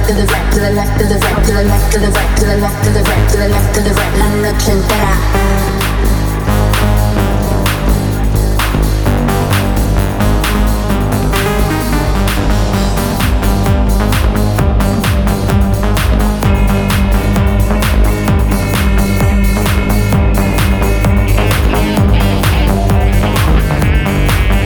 to the right, to the left, to the right, to the left, to the right, to the left, to the right, to the right, la noche entera.